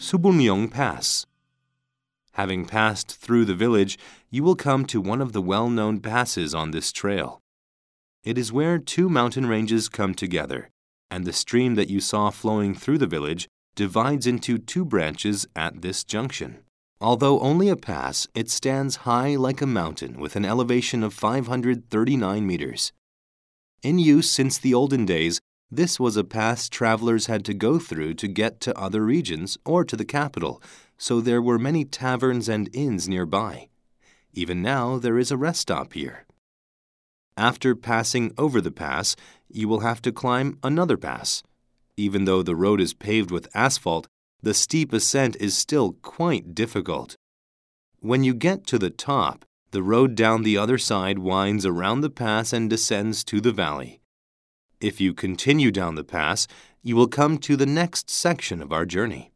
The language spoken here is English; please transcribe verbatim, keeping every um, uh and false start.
Subulmyeong Pass. Having passed through the village, you will come to one of the well-known passes on this trail. It is where two mountain ranges come together, and the stream that you saw flowing through the village divides into two branches at this junction. Although only a pass, it stands high like a mountain with an elevation of five hundred thirty-nine meters. In use since the olden days, this was a pass travelers had to go through to get to other regions or to the capital, so there were many taverns and inns nearby. Even now, there is a rest stop here. After passing over the pass, you will have to climb another pass. Even though the road is paved with asphalt, the steep ascent is still quite difficult. When you get to the top, the road down the other side winds around the pass and descends to the valley. If you continue down the pass, you will come to the next section of our journey.